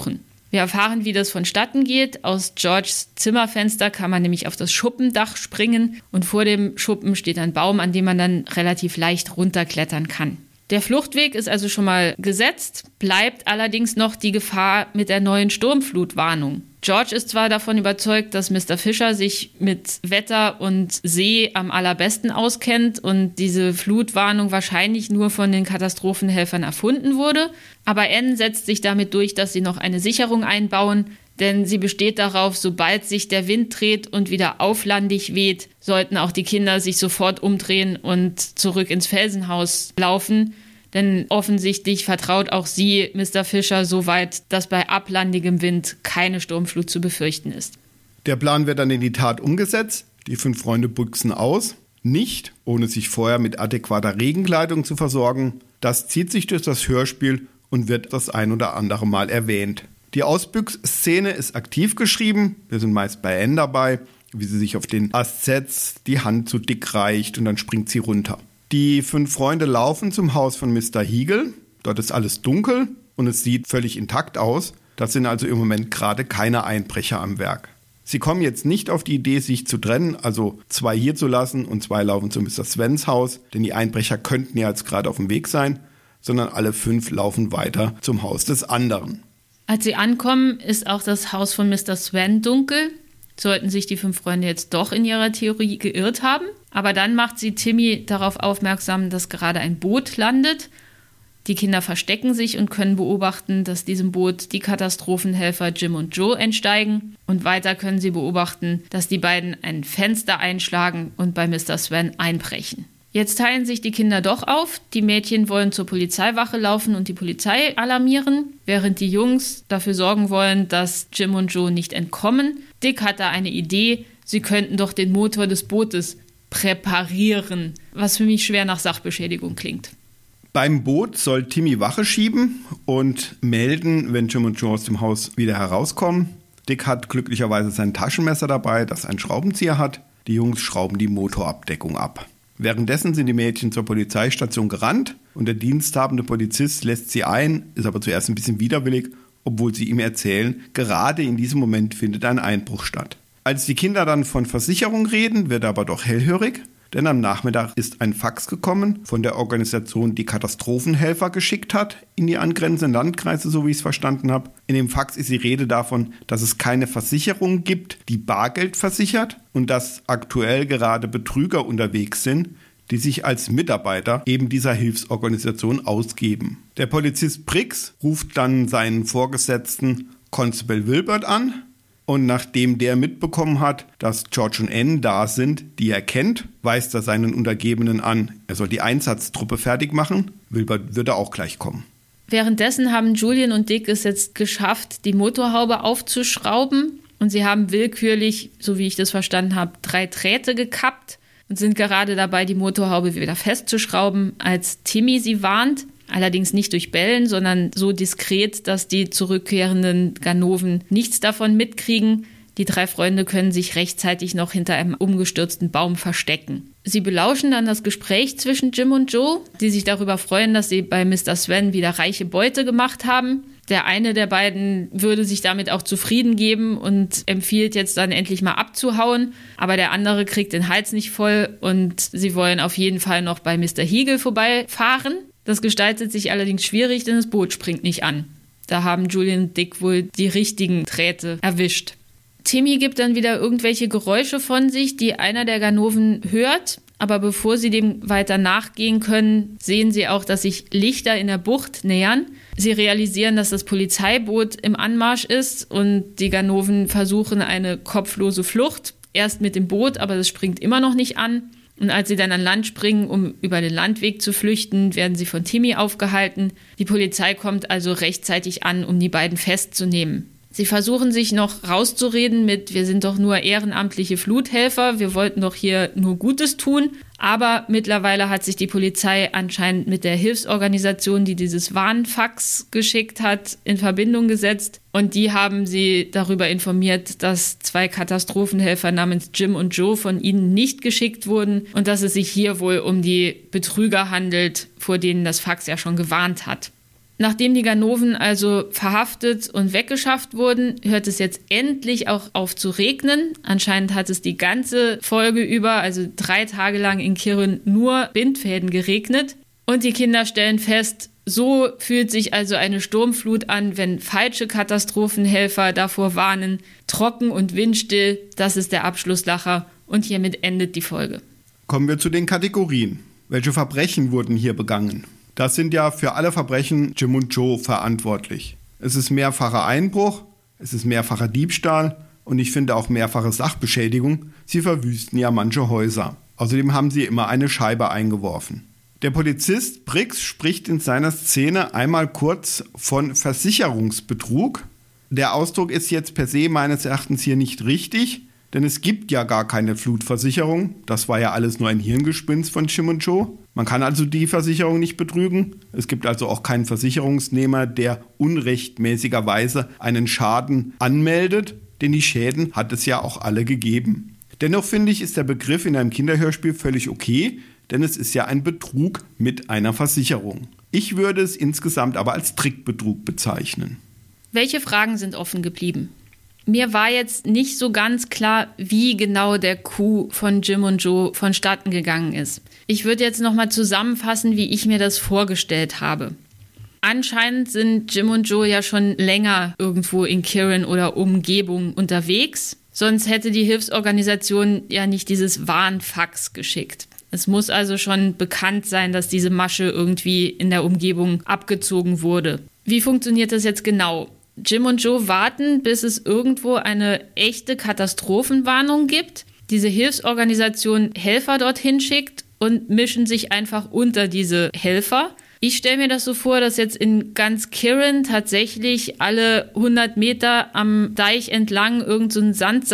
[SPEAKER 1] Wir erfahren, wie das vonstatten geht. Aus Georges Zimmerfenster kann man nämlich auf das Schuppendach springen und vor dem Schuppen steht ein Baum, an dem man dann relativ leicht runterklettern kann. Der Fluchtweg ist also schon mal gesetzt, bleibt allerdings noch die Gefahr mit der neuen Sturmflutwarnung. George ist zwar davon überzeugt, dass Mr. Fisher sich mit Wetter und See am allerbesten auskennt und diese Flutwarnung wahrscheinlich nur von den Katastrophenhelfern erfunden wurde, aber Anne setzt sich damit durch, dass sie noch eine Sicherung einbauen, denn sie besteht darauf, sobald sich der Wind dreht und wieder auflandig weht, sollten auch die Kinder sich sofort umdrehen und zurück ins Felsenhaus laufen. Denn offensichtlich vertraut auch sie Mr. Fisher so weit, dass bei ablandigem Wind keine Sturmflut zu befürchten ist.
[SPEAKER 2] Der Plan wird dann in die Tat umgesetzt. Die 5 Freunde büchsen aus. Nicht, ohne sich vorher mit adäquater Regenkleidung zu versorgen. Das zieht sich durch das Hörspiel und wird das ein oder andere Mal erwähnt. Die Ausbüchsszene ist aktiv geschrieben. Wir sind meist bei Anne dabei, wie sie sich auf den Ast setzt, die Hand zu Dick reicht und dann springt sie runter. Die 5 Freunde laufen zum Haus von Mr. Heagle. Dort ist alles dunkel und es sieht völlig intakt aus. Da sind also im Moment gerade keine Einbrecher am Werk. Sie kommen jetzt nicht auf die Idee, sich zu trennen, also 2 hier zu lassen und 2 laufen zu Mr. Svens Haus, denn die Einbrecher könnten ja jetzt gerade auf dem Weg sein, sondern alle 5 laufen weiter zum Haus des anderen.
[SPEAKER 1] Als sie ankommen, ist auch das Haus von Mr. Sven dunkel. Sollten sich die 5 Freunde jetzt doch in ihrer Theorie geirrt haben. Aber dann macht sie Timmy darauf aufmerksam, dass gerade ein Boot landet. Die Kinder verstecken sich und können beobachten, dass diesem Boot die Katastrophenhelfer Jim und Joe entsteigen. Und weiter können sie beobachten, dass die beiden ein Fenster einschlagen und bei Mr. Sven einbrechen. Jetzt teilen sich die Kinder doch auf. Die Mädchen wollen zur Polizeiwache laufen und die Polizei alarmieren, während die Jungs dafür sorgen wollen, dass Jim und Joe nicht entkommen. Dick hat da eine Idee, sie könnten doch den Motor des Bootes präparieren, was für mich schwer nach Sachbeschädigung klingt.
[SPEAKER 2] Beim Boot soll Timmy Wache schieben und melden, wenn Jim und Joe aus dem Haus wieder herauskommen. Dick hat glücklicherweise sein Taschenmesser dabei, das einen Schraubenzieher hat. Die Jungs schrauben die Motorabdeckung ab. Währenddessen sind die Mädchen zur Polizeistation gerannt und der diensthabende Polizist lässt sie ein, ist aber zuerst ein bisschen widerwillig, obwohl sie ihm erzählen, gerade in diesem Moment findet ein Einbruch statt. Als die Kinder dann von Versicherung reden, wird er aber doch hellhörig, denn am Nachmittag ist ein Fax gekommen von der Organisation, die Katastrophenhelfer geschickt hat in die angrenzenden Landkreise, so wie ich es verstanden habe. In dem Fax ist die Rede davon, dass es keine Versicherung gibt, die Bargeld versichert und dass aktuell gerade Betrüger unterwegs sind, die sich als Mitarbeiter eben dieser Hilfsorganisation ausgeben. Der Polizist Briggs ruft dann seinen Vorgesetzten Constable Wilbert an und nachdem der mitbekommen hat, dass George und Anne da sind, die er kennt, weist er seinen Untergebenen an, er soll die Einsatztruppe fertig machen. Wilbert würde auch gleich kommen.
[SPEAKER 1] Währenddessen haben Julian und Dick es jetzt geschafft, die Motorhaube aufzuschrauben und sie haben willkürlich, so wie ich das verstanden habe, 3 Drähte gekappt und sind gerade dabei, die Motorhaube wieder festzuschrauben, als Timmy sie warnt. Allerdings nicht durch Bellen, sondern so diskret, dass die zurückkehrenden Ganoven nichts davon mitkriegen. Die 3 Freunde können sich rechtzeitig noch hinter einem umgestürzten Baum verstecken. Sie belauschen dann das Gespräch zwischen Jim und Joe, die sich darüber freuen, dass sie bei Mr. Sven wieder reiche Beute gemacht haben. Der eine der beiden würde sich damit auch zufrieden geben und empfiehlt jetzt dann endlich mal abzuhauen. Aber der andere kriegt den Hals nicht voll und sie wollen auf jeden Fall noch bei Mr. Heagle vorbeifahren. Das gestaltet sich allerdings schwierig, denn das Boot springt nicht an. Da haben Julian und Dick wohl die richtigen Drähte erwischt. Timmy gibt dann wieder irgendwelche Geräusche von sich, die einer der Ganoven hört. Aber bevor sie dem weiter nachgehen können, sehen sie auch, dass sich Lichter in der Bucht nähern. Sie realisieren, dass das Polizeiboot im Anmarsch ist und die Ganoven versuchen eine kopflose Flucht. Erst mit dem Boot, aber das springt immer noch nicht an. Und als sie dann an Land springen, um über den Landweg zu flüchten, werden sie von Timmy aufgehalten. Die Polizei kommt also rechtzeitig an, um die beiden festzunehmen. Sie versuchen sich noch rauszureden mit, wir sind doch nur ehrenamtliche Fluthelfer, wir wollten doch hier nur Gutes tun. Aber mittlerweile hat sich die Polizei anscheinend mit der Hilfsorganisation, die dieses Warnfax geschickt hat, in Verbindung gesetzt. Und die haben sie darüber informiert, dass 2 Katastrophenhelfer namens Jim und Joe von ihnen nicht geschickt wurden und dass es sich hier wohl um die Betrüger handelt, vor denen das Fax ja schon gewarnt hat. Nachdem die Ganoven also verhaftet und weggeschafft wurden, hört es jetzt endlich auch auf zu regnen. Anscheinend hat es die ganze Folge über, also 3 Tage lang in Kirin, nur Bindfäden geregnet. Und die Kinder stellen fest, so fühlt sich also eine Sturmflut an, wenn falsche Katastrophenhelfer davor warnen. Trocken und windstill, das ist der Abschlusslacher. Und hiermit endet die Folge.
[SPEAKER 2] Kommen wir zu den Kategorien. Welche Verbrechen wurden hier begangen? Das sind ja für alle Verbrechen Jim und Joe verantwortlich. Es ist mehrfacher Einbruch, es ist mehrfacher Diebstahl und ich finde auch mehrfache Sachbeschädigung. Sie verwüsten ja manche Häuser. Außerdem haben sie immer eine Scheibe eingeworfen. Der Polizist Briggs spricht in seiner Szene einmal kurz von Versicherungsbetrug. Der Ausdruck ist jetzt per se meines Erachtens hier nicht richtig, denn es gibt ja gar keine Flutversicherung. Das war ja alles nur ein Hirngespinst von Jim und Joe. Man kann also die Versicherung nicht betrügen. Es gibt also auch keinen Versicherungsnehmer, der unrechtmäßigerweise einen Schaden anmeldet, denn die Schäden hat es ja auch alle gegeben. Dennoch finde ich, ist der Begriff in einem Kinderhörspiel völlig okay, denn es ist ja ein Betrug mit einer Versicherung. Ich würde es insgesamt aber als Trickbetrug bezeichnen.
[SPEAKER 1] Welche Fragen sind offen geblieben? Mir war jetzt nicht so ganz klar, wie genau der Coup von Jim und Joe vonstatten gegangen ist. Ich würde jetzt nochmal zusammenfassen, wie ich mir das vorgestellt habe. Anscheinend sind Jim und Joe ja schon länger irgendwo in Kirin oder Umgebung unterwegs. Sonst hätte die Hilfsorganisation ja nicht dieses Warnfax geschickt. Es muss also schon bekannt sein, dass diese Masche irgendwie in der Umgebung abgezogen wurde. Wie funktioniert das jetzt genau? Jim und Joe warten, bis es irgendwo eine echte Katastrophenwarnung gibt. Diese Hilfsorganisation Helfer dorthin schickt und mischen sich einfach unter diese Helfer. Ich stelle mir das so vor, dass jetzt in ganz Kirin tatsächlich alle 100 Meter am Deich entlang irgend so ein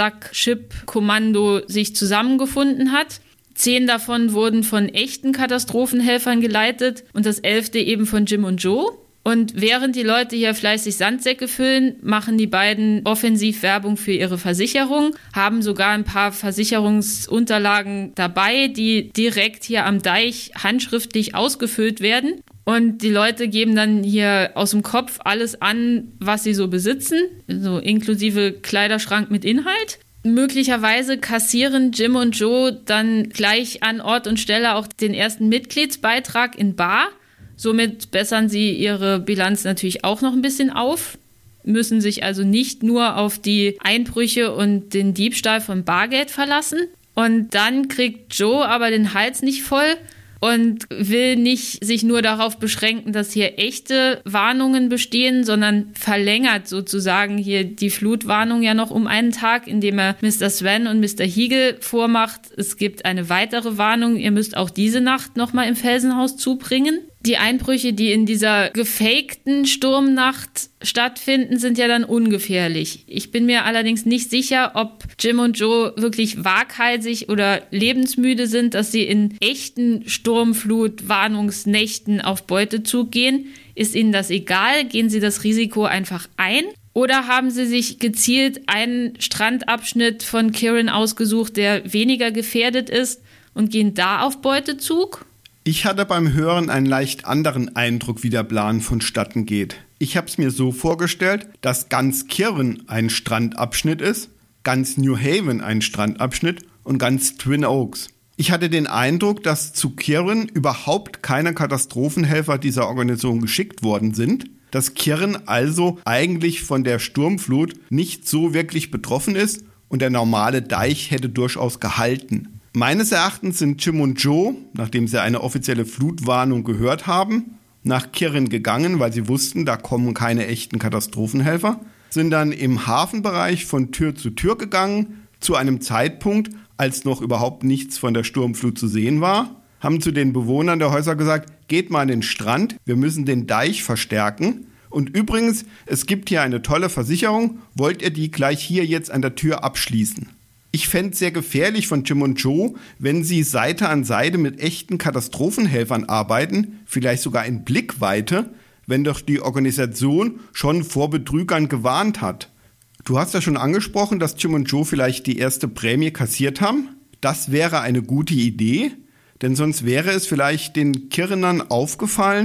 [SPEAKER 1] Sandsack-Chip-Kommando sich zusammengefunden hat. 10 davon wurden von echten Katastrophenhelfern geleitet und das 11. eben von Jim und Joe. Und während die Leute hier fleißig Sandsäcke füllen, machen die beiden offensiv Werbung für ihre Versicherung, haben sogar ein paar Versicherungsunterlagen dabei, die direkt hier am Deich handschriftlich ausgefüllt werden. Und die Leute geben dann hier aus dem Kopf alles an, was sie so besitzen, so inklusive Kleiderschrank mit Inhalt. Möglicherweise kassieren Jim und Joe dann gleich an Ort und Stelle auch den ersten Mitgliedsbeitrag in bar. Somit bessern sie ihre Bilanz natürlich auch noch ein bisschen auf, müssen sich also nicht nur auf die Einbrüche und den Diebstahl von Bargeld verlassen. Und dann kriegt Joe aber den Hals nicht voll und will nicht sich nur darauf beschränken, dass hier echte Warnungen bestehen, sondern verlängert sozusagen hier die Flutwarnung ja noch um einen Tag, indem er Mr. Sven und Mr. Hiegel vormacht, es gibt eine weitere Warnung, ihr müsst auch diese Nacht nochmal im Felsenhaus zubringen. Die Einbrüche, die in dieser gefakten Sturmnacht stattfinden, sind ja dann ungefährlich. Ich bin mir allerdings nicht sicher, ob Jim und Joe wirklich waghalsig oder lebensmüde sind, dass sie in echten Sturmflut-Warnungsnächten auf Beutezug gehen. Ist ihnen das egal? Gehen sie das Risiko einfach ein? Oder haben sie sich gezielt einen Strandabschnitt von Kirin ausgesucht, der weniger gefährdet ist und gehen da auf Beutezug?
[SPEAKER 2] Ich hatte beim Hören einen leicht anderen Eindruck, wie der Plan vonstatten geht. Ich habe es mir so vorgestellt, dass ganz Kirin ein Strandabschnitt ist, ganz New Haven ein Strandabschnitt und ganz Twin Oaks. Ich hatte den Eindruck, dass zu Kirin überhaupt keine Katastrophenhelfer dieser Organisation geschickt worden sind, dass Kirin also eigentlich von der Sturmflut nicht so wirklich betroffen ist und der normale Deich hätte durchaus gehalten. Meines Erachtens sind Jim und Joe, nachdem sie eine offizielle Flutwarnung gehört haben, nach Kirin gegangen, weil sie wussten, da kommen keine echten Katastrophenhelfer, sind dann im Hafenbereich von Tür zu Tür gegangen, zu einem Zeitpunkt, als noch überhaupt nichts von der Sturmflut zu sehen war, haben zu den Bewohnern der Häuser gesagt, geht mal an den Strand, wir müssen den Deich verstärken. Und übrigens, es gibt hier eine tolle Versicherung, wollt ihr die gleich hier jetzt an der Tür abschließen? Ich fände es sehr gefährlich von Jim und Joe, wenn sie Seite an Seite mit echten Katastrophenhelfern arbeiten, vielleicht sogar in Blickweite, wenn doch die Organisation schon vor Betrügern gewarnt hat. Du hast ja schon angesprochen, dass Jim und Joe vielleicht die erste Prämie kassiert haben. Das wäre eine gute Idee, denn sonst wäre es vielleicht den Kirinern aufgefallen,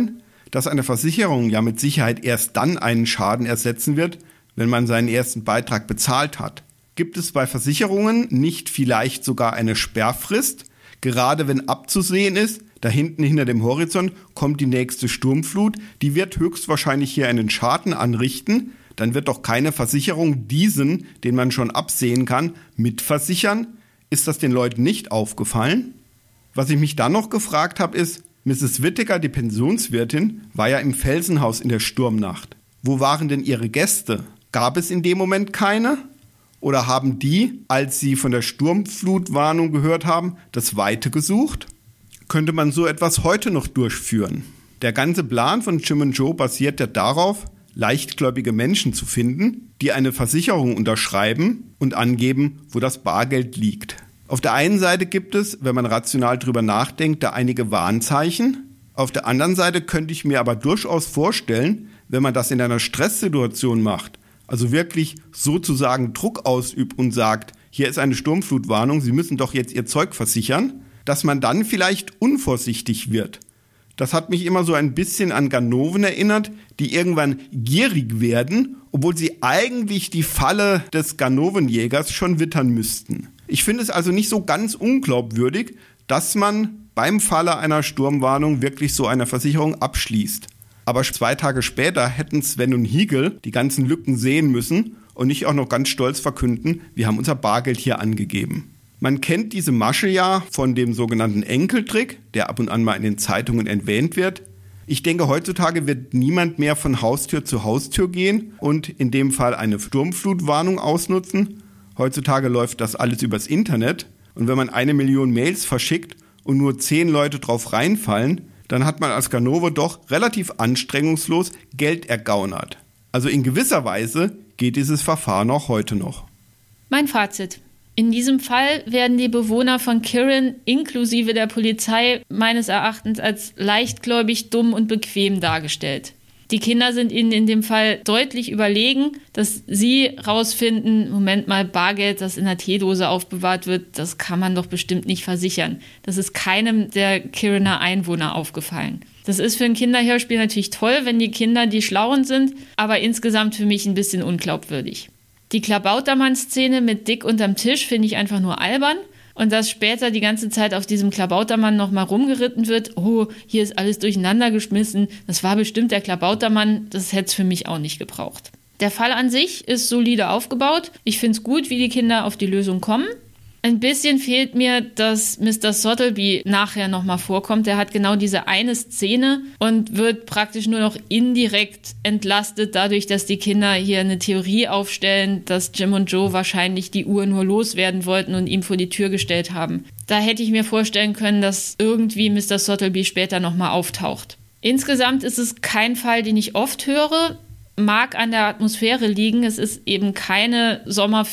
[SPEAKER 2] dass eine Versicherung ja mit Sicherheit erst dann einen Schaden ersetzen wird, wenn man seinen ersten Beitrag bezahlt hat. Gibt es bei Versicherungen nicht vielleicht sogar eine Sperrfrist, gerade wenn abzusehen ist, da hinten hinter dem Horizont kommt die nächste Sturmflut, die wird höchstwahrscheinlich hier einen Schaden anrichten, dann wird doch keine Versicherung diesen, den man schon absehen kann, mitversichern? Ist das den Leuten nicht aufgefallen? Was ich mich dann noch gefragt habe ist, Mrs. Whittaker, die Pensionswirtin, war ja im Felsenhaus in der Sturmnacht. Wo waren denn ihre Gäste? Gab es in dem Moment keine? Oder haben die, als sie von der Sturmflutwarnung gehört haben, das Weite gesucht? Könnte man so etwas heute noch durchführen? Der ganze Plan von Jim und Joe basiert ja darauf, leichtgläubige Menschen zu finden, die eine Versicherung unterschreiben und angeben, wo das Bargeld liegt. Auf der einen Seite gibt es, wenn man rational drüber nachdenkt, da einige Warnzeichen. Auf der anderen Seite könnte ich mir aber durchaus vorstellen, wenn man das in einer Stresssituation macht, also wirklich sozusagen Druck ausübt und sagt, hier ist eine Sturmflutwarnung, Sie müssen doch jetzt Ihr Zeug versichern, dass man dann vielleicht unvorsichtig wird. Das hat mich immer so ein bisschen an Ganoven erinnert, die irgendwann gierig werden, obwohl sie eigentlich die Falle des Ganovenjägers schon wittern müssten. Ich finde es also nicht so ganz unglaubwürdig, dass man beim Falle einer Sturmwarnung wirklich so eine Versicherung abschließt. Aber 2 Tage später hätten Sven und Hiegel die ganzen Lücken sehen müssen und nicht auch noch ganz stolz verkünden, wir haben unser Bargeld hier angegeben. Man kennt diese Masche ja von dem sogenannten Enkeltrick, der ab und an mal in den Zeitungen erwähnt wird. Ich denke, heutzutage wird niemand mehr von Haustür zu Haustür gehen und in dem Fall eine Sturmflutwarnung ausnutzen. Heutzutage läuft das alles übers Internet und wenn man 1 Million Mails verschickt und nur 10 Leute drauf reinfallen, dann hat man als Ganove doch relativ anstrengungslos Geld ergaunert. Also in gewisser Weise geht dieses Verfahren auch heute noch.
[SPEAKER 1] Mein Fazit. In diesem Fall werden die Bewohner von Kirin inklusive der Polizei meines Erachtens als leichtgläubig, dumm und bequem dargestellt. Die Kinder sind ihnen in dem Fall deutlich überlegen, dass sie rausfinden, Moment mal, Bargeld, das in der Teedose aufbewahrt wird, das kann man doch bestimmt nicht versichern. Das ist keinem der Kiriner Einwohner aufgefallen. Das ist für ein Kinderhörspiel natürlich toll, wenn die Kinder die Schlauen sind, aber insgesamt für mich ein bisschen unglaubwürdig. Die Klabautermann-Szene mit Dick unterm Tisch finde ich einfach nur albern. Und dass später die ganze Zeit auf diesem Klabautermann nochmal rumgeritten wird, oh, hier ist alles durcheinander geschmissen, das war bestimmt der Klabautermann, das hätte es für mich auch nicht gebraucht. Der Fall an sich ist solide aufgebaut. Ich finde es gut, wie die Kinder auf die Lösung kommen. Ein bisschen fehlt mir, dass Mr. Sottleby nachher nochmal vorkommt. Der hat genau diese eine Szene und wird praktisch nur noch indirekt entlastet, dadurch, dass die Kinder hier eine Theorie aufstellen, dass Jim und Joe wahrscheinlich die Uhr nur loswerden wollten und ihm vor die Tür gestellt haben. Da hätte ich mir vorstellen können, dass irgendwie Mr. Sottleby später nochmal auftaucht. Insgesamt ist es kein Fall, den ich oft höre. Mag an der Atmosphäre liegen. Es ist eben keine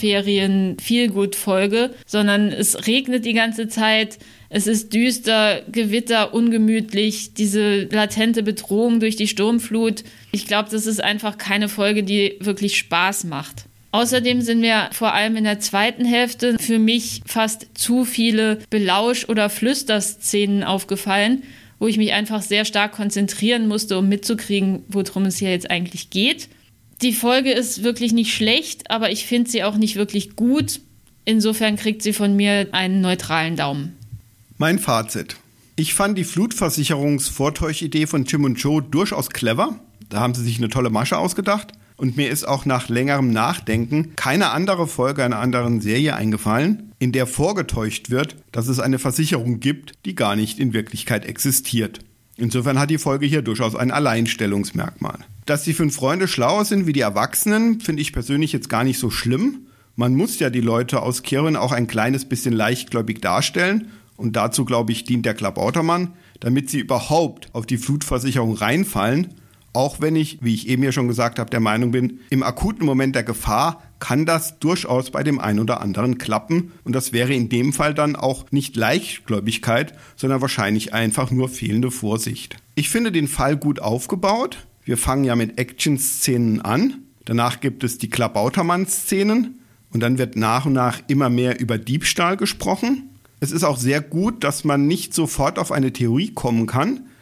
[SPEAKER 1] Sommerferien-Feelgood-Folge, sondern es regnet die ganze Zeit. Es ist düster, Gewitter, ungemütlich, diese latente Bedrohung durch die Sturmflut. Ich glaube, das ist einfach keine Folge, die wirklich Spaß macht. Außerdem sind mir vor allem in der zweiten Hälfte für mich fast zu viele Belausch- oder Flüsterszenen aufgefallen, wo ich mich einfach sehr stark konzentrieren musste, um mitzukriegen, worum es hier jetzt eigentlich geht. Die Folge ist wirklich nicht schlecht, aber ich finde sie auch nicht wirklich gut. Insofern kriegt sie von mir einen neutralen Daumen.
[SPEAKER 2] Mein Fazit. Ich fand die Flutversicherungsvortäuschidee von Jim und Joe durchaus clever. Da haben sie sich eine tolle Masche ausgedacht. Und mir ist auch nach längerem Nachdenken keine andere Folge einer anderen Serie eingefallen, in der vorgetäuscht wird, dass es eine Versicherung gibt, die gar nicht in Wirklichkeit existiert. Insofern hat die Folge hier durchaus ein Alleinstellungsmerkmal. Dass die 5 Freunde schlauer sind wie die Erwachsenen, finde ich persönlich jetzt gar nicht so schlimm. Man muss ja die Leute aus Kirin auch ein kleines bisschen leichtgläubig darstellen. Und dazu, glaube ich, dient der Klabautermann, damit sie überhaupt auf die Flutversicherung reinfallen. Auch wenn ich, wie ich eben ja schon gesagt habe, der Meinung bin, im akuten Moment der Gefahr kann das durchaus bei dem einen oder anderen klappen. Und das wäre in dem Fall dann auch nicht Leichtgläubigkeit, sondern wahrscheinlich einfach nur fehlende Vorsicht. Ich finde den Fall gut aufgebaut. Wir fangen ja mit Action-Szenen an. Danach gibt es die Klabautermann-Szenen. Und dann wird nach und nach immer mehr über Diebstahl gesprochen. Es ist auch sehr gut, dass man nicht sofort auf eine Theorie kommen kann,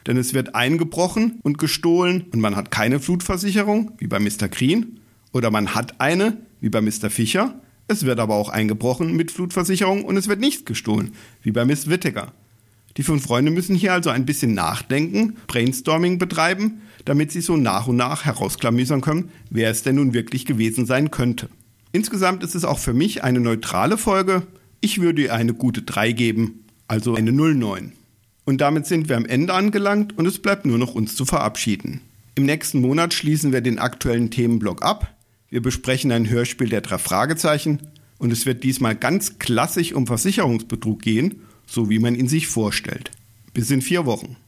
[SPEAKER 2] Denn es wird eingebrochen und gestohlen und man hat keine Flutversicherung, wie bei Mr. Green. Oder man hat eine, wie bei Mr. Fischer. Es wird aber auch eingebrochen mit Flutversicherung und es wird nichts gestohlen, wie bei Miss Whittaker. Die 5 Freunde müssen hier also ein bisschen nachdenken, Brainstorming betreiben, damit sie so nach und nach herausklamüsern können, wer es denn nun wirklich gewesen sein könnte. Insgesamt ist es auch für mich eine neutrale Folge. Ich würde ihr eine gute 3 geben, also eine 09. Und damit sind wir am Ende angelangt und es bleibt nur noch uns zu verabschieden. Im nächsten Monat schließen wir den aktuellen Themenblock ab. Wir besprechen ein Hörspiel der 3 Fragezeichen und es wird diesmal ganz klassisch um Versicherungsbetrug gehen, so wie man ihn sich vorstellt. Bis in 4 Wochen.